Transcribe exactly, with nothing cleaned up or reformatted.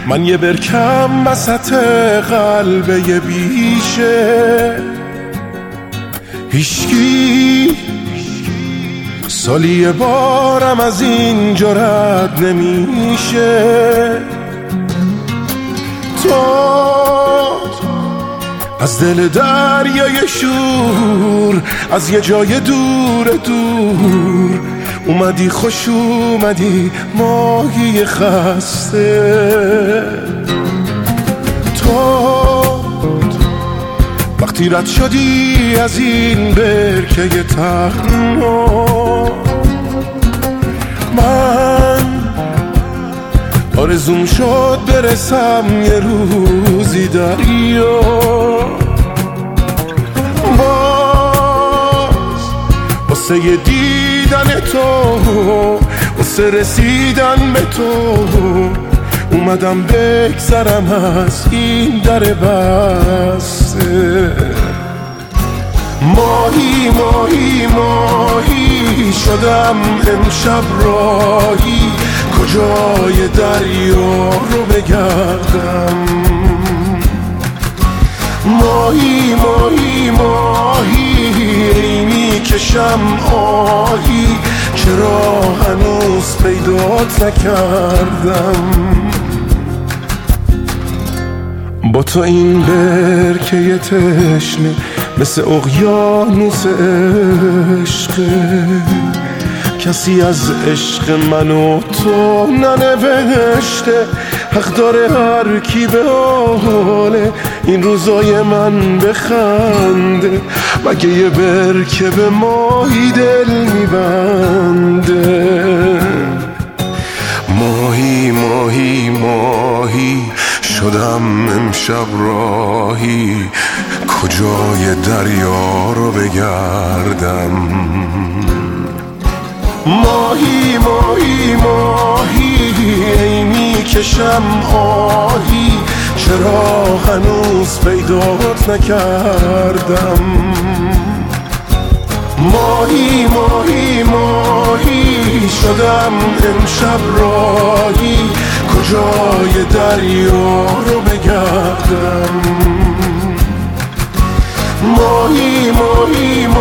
من یه برکم وسط قلب یه بیشه، هیچکی سالی یه بارم از اینجا رد نمیشه. تو از دل دریای شور، از یه جای دور دور اومدی، خوش اومدی ماهی خسته. تو وقتی رد شدی از این برکه تنها، من آرزوم شد برسم یه روزی دریا. باز واسه یه دیدن تو، واسه رسیدن به تو اومدم بگذرم از این در بسته. ماهی ماهی ماهی شدم امشب راهی، کجای دریا رو بگردم. ماهی ماهی ماهی میکشم آهی، چرا هنوز پیدات نکردم. با تو این برکه تشنه مثل اقیانوس عشقه، کسی از عشق من و تو ننوشته. حق داره هر کی به حال این روزای من بخنده، مگه یه برکه به ماهی دل میبنده. ماهی ماهی ماهی شدم امشب راهی، کجای دریا رو بگردم. ماهی ماهی ماهی ای میکشم آهی، چرا هنوز پیدات نکردم. ماهی ماهی ماهی شدم امشب راهی، کجای دریا رو بگردم. ماهی ماهی